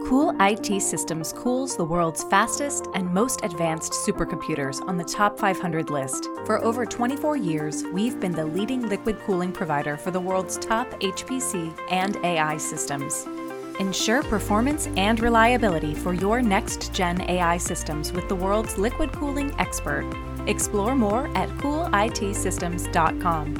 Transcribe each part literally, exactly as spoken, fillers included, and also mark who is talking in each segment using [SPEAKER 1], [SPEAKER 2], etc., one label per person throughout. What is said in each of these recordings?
[SPEAKER 1] Cool I T Systems cools the world's fastest and most advanced supercomputers on the top five hundred list. For over twenty-four years, we've been the leading liquid cooling provider for the world's top H P C and A I systems. Ensure performance and reliability for your next-gen A I systems with the world's liquid cooling expert. Explore more at cool I T systems dot com.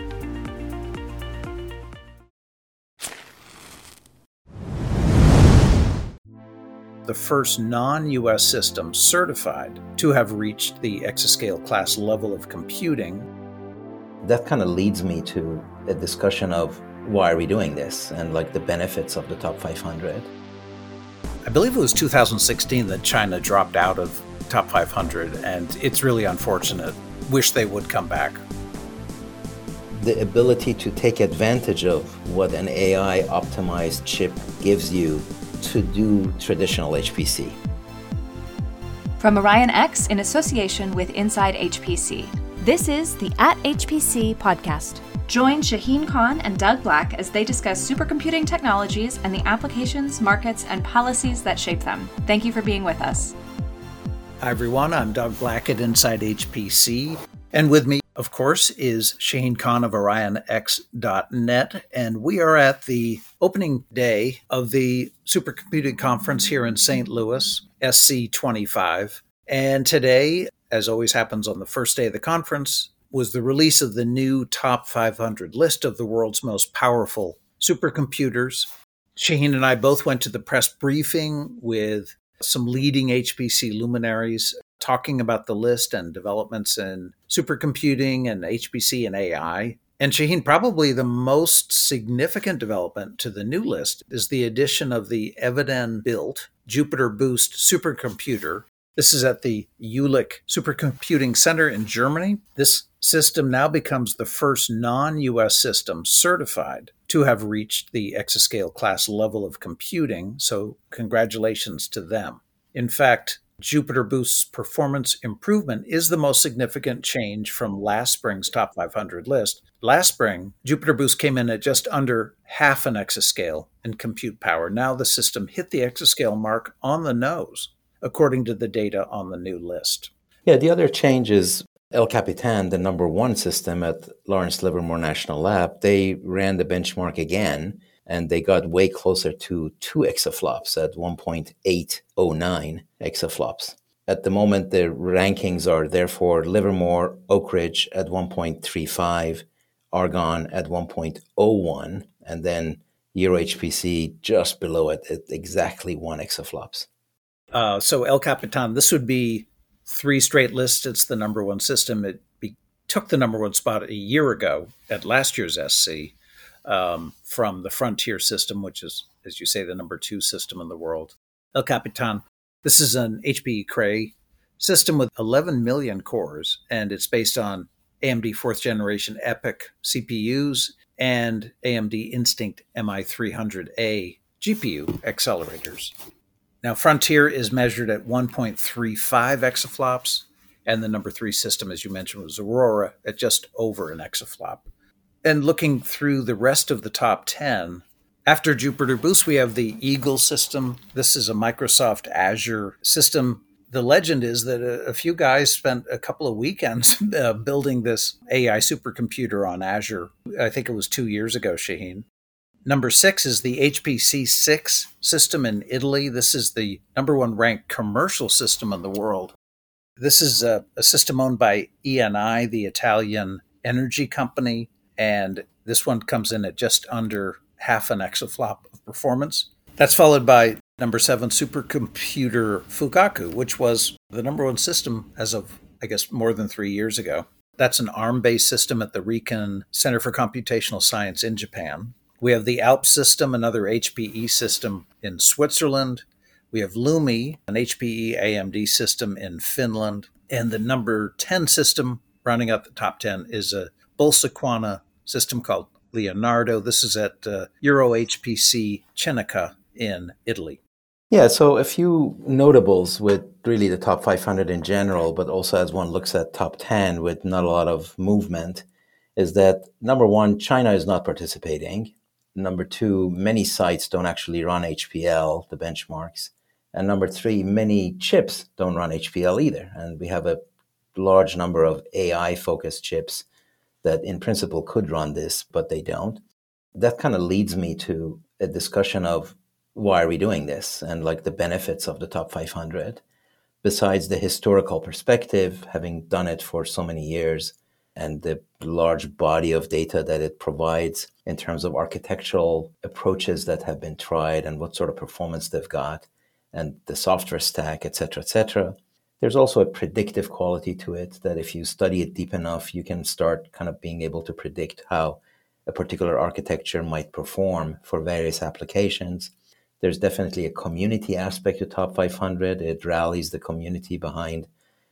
[SPEAKER 2] The first non-U S system certified to have reached the exascale class level of computing.
[SPEAKER 3] That kind of leads me to a discussion of why are we doing this and like the benefits of the top five hundred.
[SPEAKER 2] I believe it was two thousand sixteen that China dropped out of top five hundred, and it's really unfortunate. Wish they would come back.
[SPEAKER 3] The ability to take advantage of what an A I optimized chip gives you to do traditional H P C.
[SPEAKER 1] From Orion X in association with Inside H P C, this is the At H P C podcast. Join Shaheen Khan and Doug Black as they discuss supercomputing technologies and the applications, markets, and policies that shape them. Thank you for being with us.
[SPEAKER 2] Hi everyone, I'm Doug Black at Inside H P C, and with me, of course, is Shaheen Khan of Orion X dot net, and we are at the opening day of the Supercomputing Conference here in Saint Louis, S C twenty-five. And today, as always happens on the first day of the conference, was the release of the new top five hundred list of the world's most powerful supercomputers. Shaheen and I both went to the press briefing with some leading H P C luminaries talking about the list and developments in supercomputing and H P C and A I. And Shaheen, probably the most significant development to the new list is the addition of the Eviden-built Jupiter Boost supercomputer. This is at the Jülich Supercomputing Center in Germany. This system now becomes the first non-U S system certified to have reached the exascale class level of computing, so congratulations to them. In fact, Jupiter Boost's performance improvement is the most significant change from last spring's top five hundred list. Last spring, Jupiter Boost came in at just under half an exascale in compute power. Now the system hit the exascale mark on the nose, according to the data on the new list.
[SPEAKER 3] Yeah, the other change is El Capitan, the number one system at Lawrence Livermore National Lab. They ran the benchmark again, and they got way closer to two exaflops at one point eight oh nine exaflops. At the moment, the rankings are therefore Livermore, Oak Ridge at one point three five, Argonne at one point oh one, and then EuroHPC just below it at exactly one exaflops.
[SPEAKER 2] Uh, so El Capitan, this would be three straight lists. It's the number one system. It be, took the number one spot a year ago at last year's S C. Um, from the Frontier system, which is, as you say, the number two system in the world. El Capitan, this is an H P E Cray system with eleven million cores, and it's based on A M D fourth generation EPYC C P Us and A M D Instinct M I three hundred A G P U accelerators. Now, Frontier is measured at one point three five exaflops, and the number three system, as you mentioned, was Aurora at just over an exaflop. And looking through the rest of the top ten, after Jupiter Boost, we have the Eagle system. This is a Microsoft Azure system. The legend is that a, a few guys spent a couple of weekends uh, building this A I supercomputer on Azure. I think it was two years ago, Shaheen. Number six is the H P C six system in Italy. This is the number one ranked commercial system in the world. This is a, a system owned by E N I, the Italian energy company. And this one comes in at just under half an exaflop of performance. That's followed by number seven supercomputer Fugaku, which was the number one system as of, I guess, more than three years ago. That's an ARM-based system at the Riken Center for Computational Science in Japan. We have the ALP system, another H P E system in Switzerland. We have Lumi, an H P E A M D system in Finland. And the number ten system, rounding out the top ten, is a Bolsiquana system called Leonardo. This is at uh, EuroHPC Cenica in Italy.
[SPEAKER 3] Yeah, so a few notables with really the top five hundred in general, but also as one looks at top ten with not a lot of movement, is that number one, China is not participating. Number two, many sites don't actually run H P L, the benchmarks. And number three, many chips don't run H P L either. And we have a large number of A I-focused chips that in principle could run this, but they don't. That kind of leads me to a discussion of why are we doing this and like the benefits of the top five hundred, besides the historical perspective, having done it for so many years, and the large body of data that it provides in terms of architectural approaches that have been tried and what sort of performance they've got, and the software stack, et cetera, et cetera. There's also a predictive quality to it that if you study it deep enough, you can start kind of being able to predict how a particular architecture might perform for various applications. There's definitely a community aspect to Top five hundred. It rallies the community behind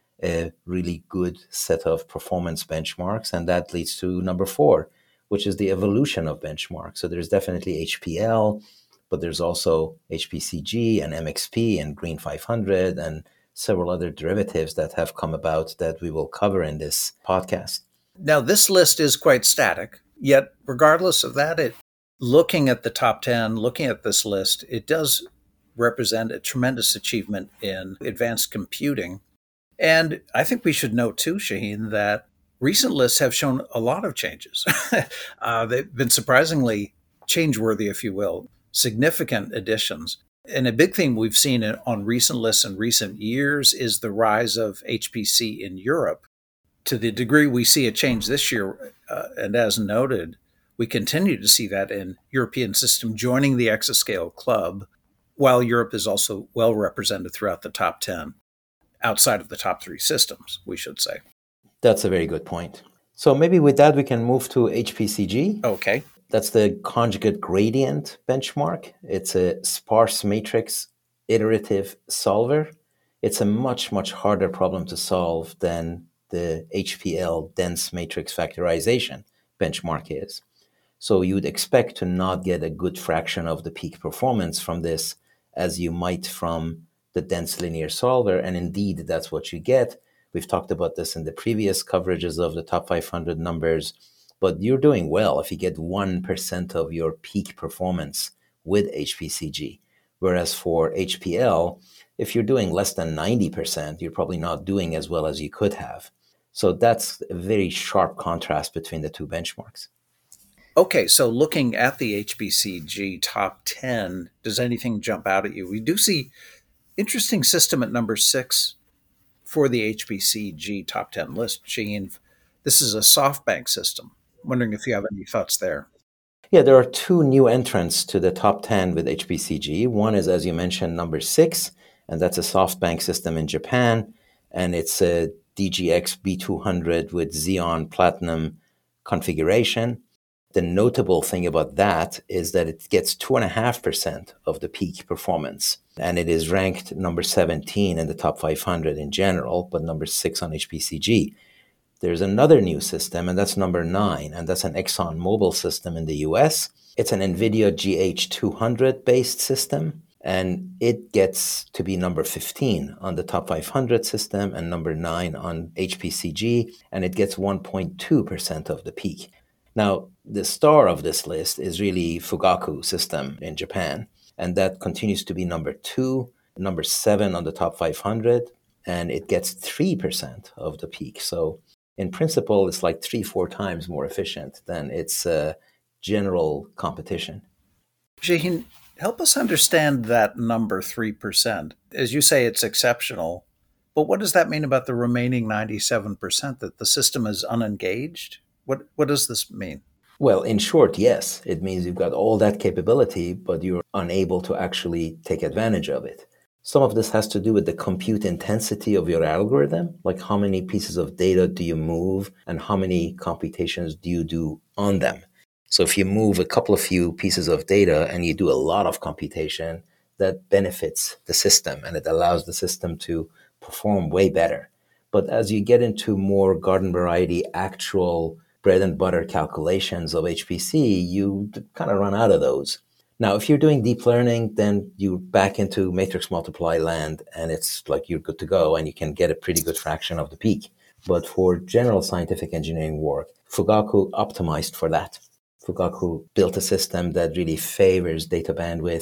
[SPEAKER 3] a really good set of performance benchmarks. And that leads to number four, which is the evolution of benchmarks. So there's definitely H P L, but there's also H P C G and M X P and Green five hundred and several other derivatives that have come about that we will cover in this podcast.
[SPEAKER 2] Now, this list is quite static, yet regardless of that, it looking at the top ten, looking at this list, it does represent a tremendous achievement in advanced computing. And I think we should note too, Shaheen, that recent lists have shown a lot of changes. uh, they've been surprisingly change-worthy, if you will, significant additions. And a big theme we've seen on recent lists in recent years is the rise of H P C in Europe. To the degree we see a change this year, uh, and as noted, we continue to see that in European system joining the Exascale club, while Europe is also well represented throughout the top ten, outside of the top three systems, we should say.
[SPEAKER 3] That's a very good point. So maybe with that, we can move to H P C G.
[SPEAKER 2] Okay.
[SPEAKER 3] That's the conjugate gradient benchmark. It's a sparse matrix iterative solver. It's a much, much harder problem to solve than the H P L dense matrix factorization benchmark is. So you'd expect to not get a good fraction of the peak performance from this as you might from the dense linear solver. And indeed, that's what you get. We've talked about this in the previous coverages of the top five hundred numbers. But you're doing well if you get one percent of your peak performance with H P C G. Whereas for H P L, if you're doing less than ninety percent, you're probably not doing as well as you could have. So that's a very sharp contrast between the two benchmarks.
[SPEAKER 2] Okay, so looking at the H P C G top ten, does anything jump out at you? We do see interesting system at number six for the H P C G top ten list. Shaheen, this is a SoftBank system. Wondering if you have any thoughts there.
[SPEAKER 3] Yeah, there are two new entrants to the top ten with H P C G. One is, as you mentioned, number six, and that's a SoftBank system in Japan. And it's a D G X B two hundred with Xeon Platinum configuration. The notable thing about that is that it gets two point five percent of the peak performance. And it is ranked number seventeen in the top five hundred in general, but number six on H P C G. There's another new system, and that's number nine, and that's an ExxonMobil system in the U S. It's an NVIDIA G H two hundred based system, and it gets to be number fifteen on the top five hundred system and number nine on H P C G, and it gets one point two percent of the peak. Now, the star of this list is really Fugaku system in Japan, and that continues to be number two, number seven on the top five hundred, and it gets three percent of the peak. So in principle, it's like three, four times more efficient than its uh, general competition.
[SPEAKER 2] Shaheen, help us understand that number three percent. As you say, it's exceptional, but what does that mean about the remaining ninety-seven percent, that the system is unengaged? What, what does this mean?
[SPEAKER 3] Well, in short, yes. It means you've got all that capability, but you're unable to actually take advantage of it. Some of this has to do with the compute intensity of your algorithm, like how many pieces of data do you move and how many computations do you do on them. So if you move a couple of few pieces of data and you do a lot of computation, that benefits the system and it allows the system to perform way better. But as you get into more garden variety, actual bread and butter calculations of H P C, you kind of run out of those. Now, if you're doing deep learning, then you're back into matrix multiply land, and it's like you're good to go, and you can get a pretty good fraction of the peak. But for general scientific engineering work, Fugaku optimized for that. Fugaku built a system that really favors data bandwidth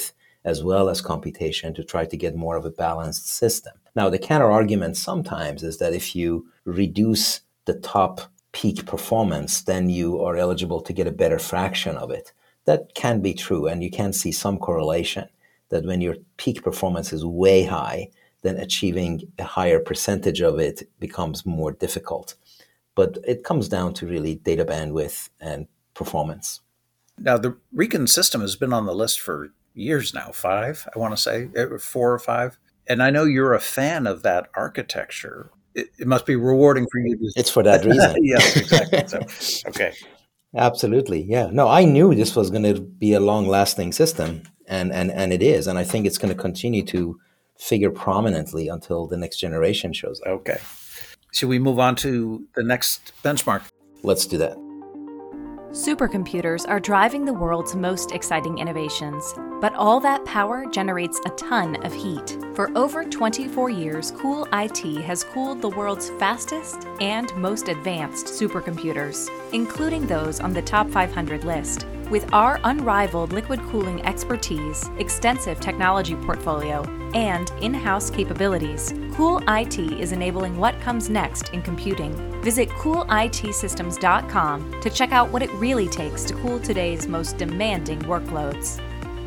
[SPEAKER 3] as well as computation to try to get more of a balanced system. Now, the counter argument sometimes is that if you reduce the top peak performance, then you are eligible to get a better fraction of it. That can be true, and you can see some correlation that when your peak performance is way high, then achieving a higher percentage of it becomes more difficult. But it comes down to really data bandwidth and performance.
[SPEAKER 2] Now, the Riken system has been on the list for years now, five, I want to say, four or five. And I know you're a fan of that architecture. It, it must be rewarding for you. To...
[SPEAKER 3] It's for that reason.
[SPEAKER 2] Yes, exactly. So, okay.
[SPEAKER 3] Absolutely. Yeah. No, I knew this was going to be a long-lasting system, and, and, and it is. And I think it's going to continue to figure prominently until the next generation shows up.
[SPEAKER 2] Okay. Should we move on to the next benchmark?
[SPEAKER 3] Let's do that.
[SPEAKER 1] Supercomputers are driving the world's most exciting innovations, but all that power generates a ton of heat. For over twenty-four years, CoolIT has cooled the world's fastest and most advanced supercomputers, including those on the top five hundred list. With our unrivaled liquid cooling expertise, extensive technology portfolio, and in-house capabilities, CoolIT is enabling what comes next in computing. Visit cool I T systems dot com to check out what it really takes to cool today's most demanding workloads.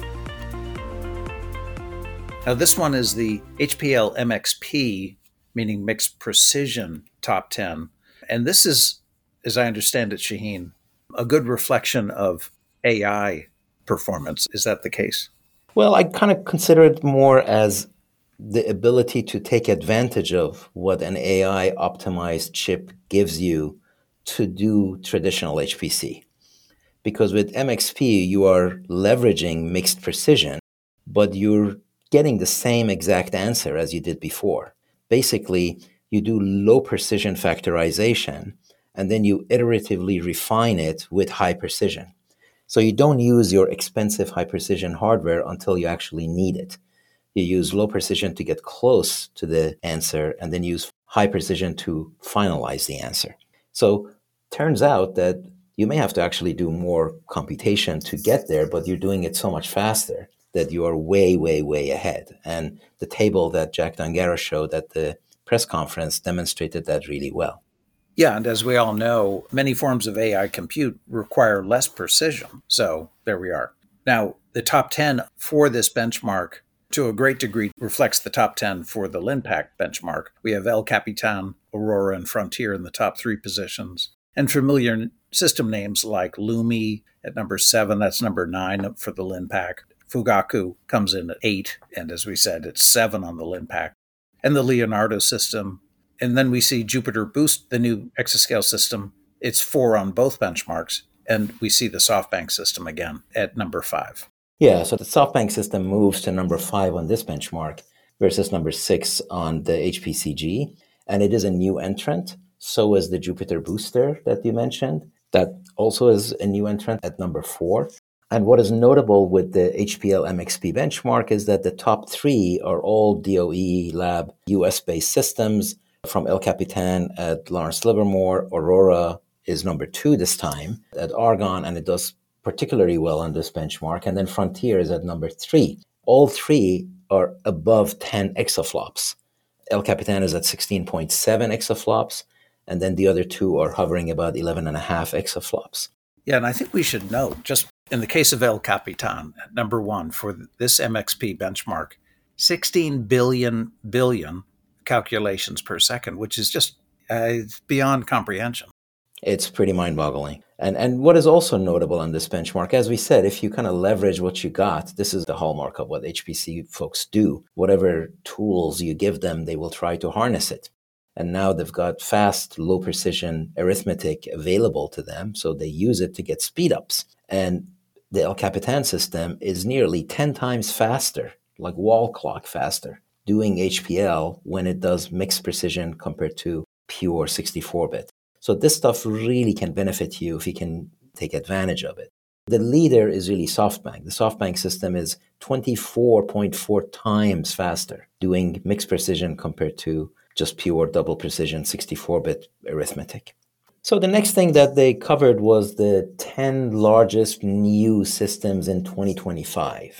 [SPEAKER 2] Now, this one is the H P L M X P, meaning Mixed Precision Top ten. And this is, as I understand it, Shaheen, a good reflection of A I performance. Is that the case?
[SPEAKER 3] Well, I kind of consider it more as the ability to take advantage of what an A I optimized chip gives you to do traditional H P C. Because with M X P, you are leveraging mixed precision, but you're getting the same exact answer as you did before. Basically, you do low precision factorization, and then you iteratively refine it with high precision. So you don't use your expensive high precision hardware until you actually need it. You use low precision to get close to the answer, and then use high precision to finalize the answer. So turns out that you may have to actually do more computation to get there, but you're doing it so much faster that you are way, way, way ahead. And the table that Jack D'Angaro showed at the press conference demonstrated that really well.
[SPEAKER 2] Yeah, and as we all know, many forms of A I compute require less precision. So there we are. Now, the top ten for this benchmark, to a great degree, reflects the top ten for the Linpack benchmark. We have El Capitan, Aurora, and Frontier in the top three positions. And familiar system names like Lumi at number seven, that's number nine for the Linpack. Fugaku comes in at eight, and as we said, it's seven on the Linpack. And the Leonardo system. And then we see Jupiter Boost, the new exascale system. It's four on both benchmarks. And we see the SoftBank system again at number five.
[SPEAKER 3] Yeah, so the SoftBank system moves to number five on this benchmark versus number six on the H P C G. And it is a new entrant. So is the Jupiter Booster that you mentioned. That also is a new entrant at number four. And what is notable with the H P L M X P benchmark is that the top three are all D O E lab U S-based systems. From El Capitan at Lawrence Livermore, Aurora is number two this time at Argonne, and it does particularly well on this benchmark. And then Frontier is at number three. All three are above ten exaflops. El Capitan is at sixteen point seven exaflops, and then the other two are hovering about eleven and a half exaflops.
[SPEAKER 2] Yeah, and I think we should note, just in the case of El Capitan, at number one for this M X P benchmark, sixteen billion billion calculations per second, which is just uh, beyond comprehension.
[SPEAKER 3] It's pretty mind-boggling. And and what is also notable on this benchmark, as we said, if you kind of leverage what you got, this is the hallmark of what H P C folks do. Whatever tools you give them, they will try to harness it. And now they've got fast, low-precision arithmetic available to them, so they use it to get speed-ups. And the El Capitan system is nearly ten times faster, like wall clock faster, doing H P L when it does mixed precision compared to pure sixty-four bit. So this stuff really can benefit you if you can take advantage of it. The leader is really SoftBank. The SoftBank system is twenty-four point four times faster doing mixed precision compared to just pure double precision sixty-four bit arithmetic. So the next thing that they covered was the ten largest new systems in twenty twenty-five.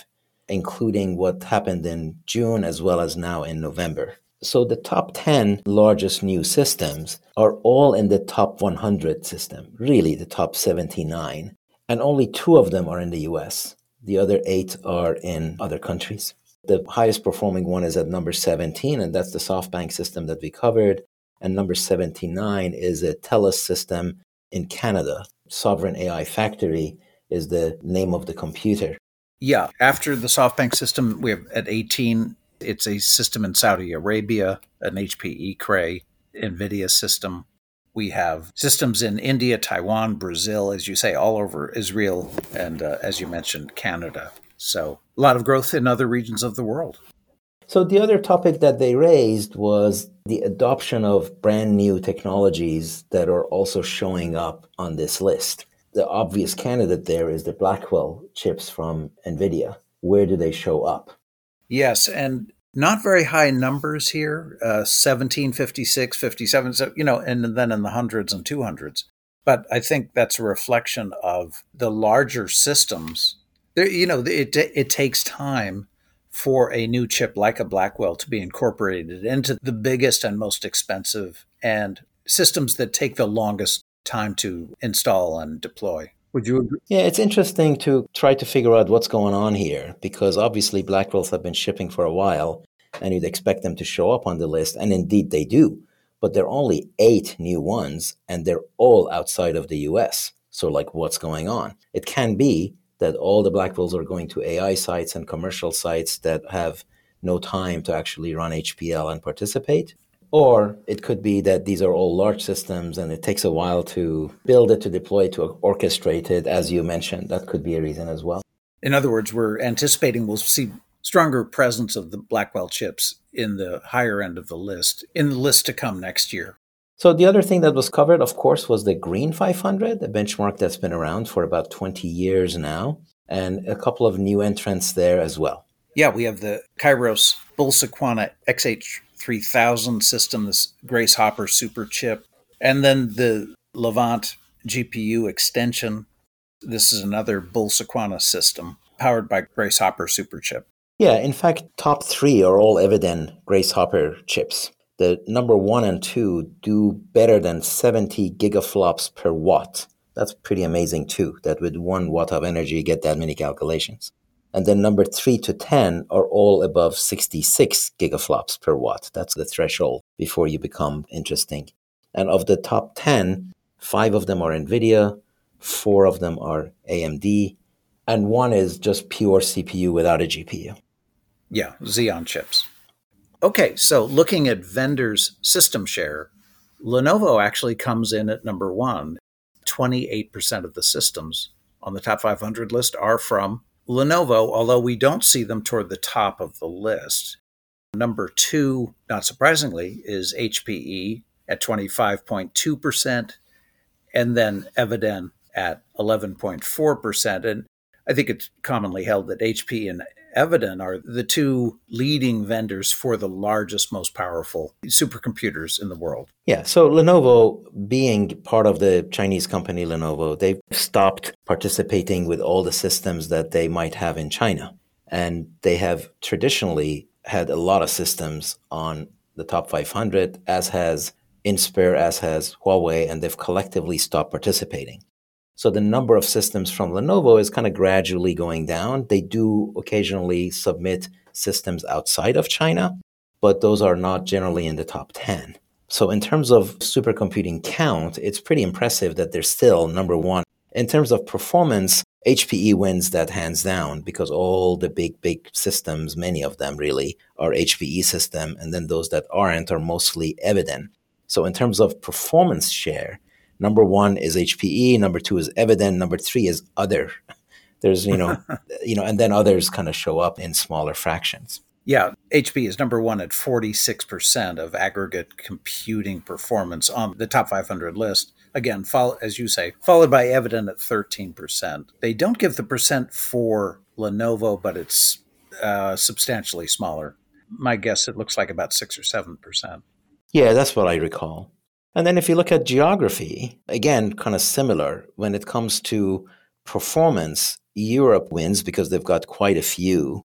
[SPEAKER 3] including what happened in June as well as now in November. So the top ten largest new systems are all in the top one hundred system, really the top seventy-nine, and only two of them are in the U S. The other eight are in other countries. The highest performing one is at number seventeen, and that's the SoftBank system that we covered. And number seventy-nine is a TELUS system in Canada. Sovereign A I Factory is the name of the computer.
[SPEAKER 2] Yeah, after the SoftBank system, we have at eighteen, it's a system in Saudi Arabia, an H P E Cray, NVIDIA system. We have systems in India, Taiwan, Brazil, as you say, all over Israel, and uh, as you mentioned, Canada. So a lot of growth in other regions of the world.
[SPEAKER 3] So the other topic that they raised was the adoption of brand new technologies that are also showing up on this list. The obvious candidate there is the Blackwell chips from NVIDIA. Where do they show up?
[SPEAKER 2] Yes, and not very high numbers here, uh, seventeen, fifty-six, fifty-seven, so, you know, and then in the hundreds and two hundreds. But I think that's a reflection of the larger systems. There, you know, it it takes time for a new chip like a Blackwell to be incorporated into the biggest and most expensive and systems that take the longest time to install and deploy. Would you agree?
[SPEAKER 3] Yeah, it's interesting to try to figure out what's going on here, because obviously Blackwells have been shipping for a while and you'd expect them to show up on the list, and indeed they do. But there are only eight new ones and they're all outside of the U S. So like, what's going on? It can be that all the Blackwells are going to A I sites and commercial sites that have no time to actually run H P L and participate. Or it could be that these are all large systems and it takes a while to build it, to deploy it, to orchestrate it, as you mentioned. That could be a reason as well.
[SPEAKER 2] In other words, we're anticipating we'll see stronger presence of the Blackwell chips in the higher end of the list, in the list to come next year.
[SPEAKER 3] So the other thing that was covered, of course, was the Green five hundred, a benchmark that's been around for about twenty years now, and a couple of new entrants there as well.
[SPEAKER 2] Yeah, we have the Kairos Bull-Sequana X H three thousand system, this Grace Hopper super chip, and then the Levant G P U extension. This is another Bull-Sequana system powered by Grace Hopper super chip.
[SPEAKER 3] Yeah, in fact, top three are all Eviden Grace Hopper chips. The number one and two do better than seventy gigaflops per watt. That's pretty amazing too, that with one watt of energy you get that many calculations. And then number three to ten are all above sixty-six gigaflops per watt. That's the threshold before you become interesting. And of the top ten, five of them are NVIDIA, four of them are A M D, and one is just pure C P U without a G P U.
[SPEAKER 2] Yeah, Xeon chips. Okay, so looking at vendors' system share, Lenovo actually comes in at number one. twenty-eight percent of the systems on the top five hundred list are from Lenovo, although we don't see them toward the top of the list. Number two, not surprisingly, is H P E at twenty-five point two percent, and then Eviden at eleven point four percent. And I think it's commonly held that H P and Eviden are the two leading vendors for the largest, most powerful supercomputers in the world.
[SPEAKER 3] Yeah, so Lenovo, being part of the Chinese company Lenovo, they've stopped participating with all the systems that they might have in China. And they have traditionally had a lot of systems on the top five hundred, as has Inspur, as has Huawei, and they've collectively stopped participating. So the number of systems from Lenovo is kind of gradually going down. They do occasionally submit systems outside of China, but those are not generally in the top ten. So in terms of supercomputing count, it's pretty impressive that they're still number one. In terms of performance, H P E wins that hands down, because all the big, big systems, many of them really, are H P E system, and then those that aren't are mostly Eviden. So in terms of performance share, number one is H P E, number two is Eviden, number three is other. There's, you know, you know, and then others kind of show up in smaller fractions.
[SPEAKER 2] Yeah, H P E is number one at forty-six percent of aggregate computing performance on the top five hundred list. Again, follow, as you say, followed by Eviden at thirteen percent. They don't give the percent for Lenovo, but it's uh, substantially smaller. My guess, it looks like about six or seven percent.
[SPEAKER 3] Yeah, that's what I recall. And then if you look at geography, again, kind of similar. When it comes to performance, Europe wins because they've got quite a few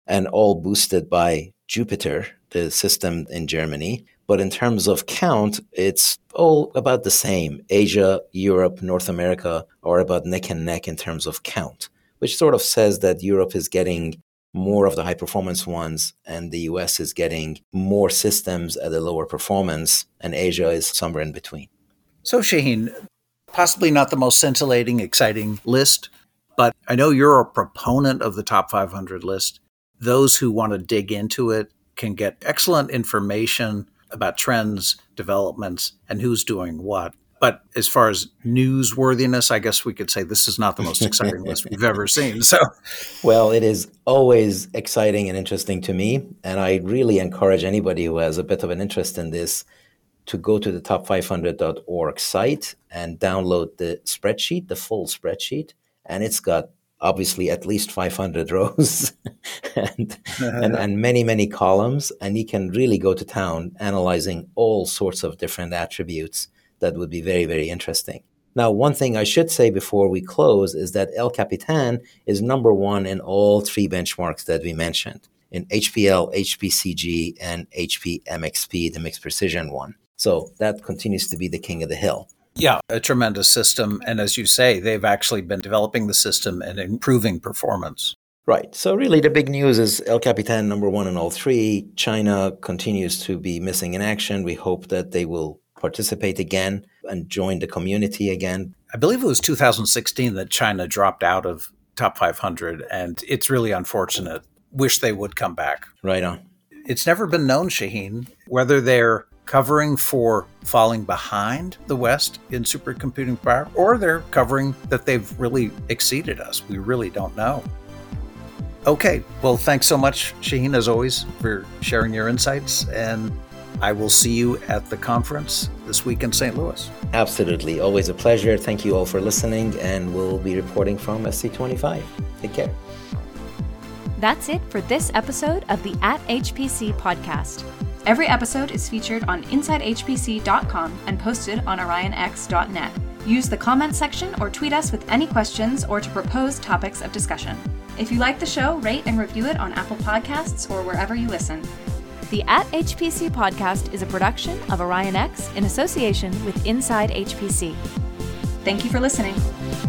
[SPEAKER 3] and all boosted by Jupiter, the system in Germany. But in terms of count, it's all about the same. Asia, Europe, North America are about neck and neck in terms of count, which sort of says that Europe is getting more of the high performance ones and the U S is getting more systems at a lower performance, and Asia is somewhere in between.
[SPEAKER 2] So Shaheen, possibly not the most scintillating, exciting list, but I know you're a proponent of the top five hundred list. Those who want to dig into it can get excellent information about trends, developments, and who's doing what. But as far as newsworthiness, I guess we could say this is not the most exciting list we've ever seen. So,
[SPEAKER 3] well, it is always exciting and interesting to me. And I really encourage anybody who has a bit of an interest in this to go to the top five hundred dot org site and download the spreadsheet, the full spreadsheet. And it's got obviously at least five hundred rows and, and and many, many columns. And you can really go to town analyzing all sorts of different attributes that would be very, very interesting. Now, one thing I should say before we close is that El Capitan is number one in all three benchmarks that we mentioned, in H P L, H P C G, and H P M X P, the mixed precision one. So that continues to be the king of the hill.
[SPEAKER 2] Yeah, a tremendous system. And as you say, they've actually been developing the system and improving performance.
[SPEAKER 3] Right. So really the big news is El Capitan number one in all three. China continues to be missing in action. We hope that they will participate again and join the community again.
[SPEAKER 2] I believe it was two thousand sixteen that China dropped out of top five hundred, and it's really unfortunate. Wish they would come back.
[SPEAKER 3] Right on.
[SPEAKER 2] It's never been known, Shaheen, whether they're covering for falling behind the West in supercomputing power, or they're covering that they've really exceeded us. We really don't know. Okay, well, thanks so much, Shaheen, as always, for sharing your insights, and I will see you at the conference this week in Saint Louis.
[SPEAKER 3] Absolutely. Always a pleasure. Thank you all for listening, and we'll be reporting from S C twenty-five. Take care.
[SPEAKER 1] That's it for this episode of the At H P C podcast. Every episode is featured on inside H P C dot com and posted on Orion X dot net. Use the comment section or tweet us with any questions or to propose topics of discussion. If you like the show, rate and review it on Apple Podcasts or wherever you listen. The At H P C podcast is a production of Orion X in association with Inside H P C. Thank you for listening.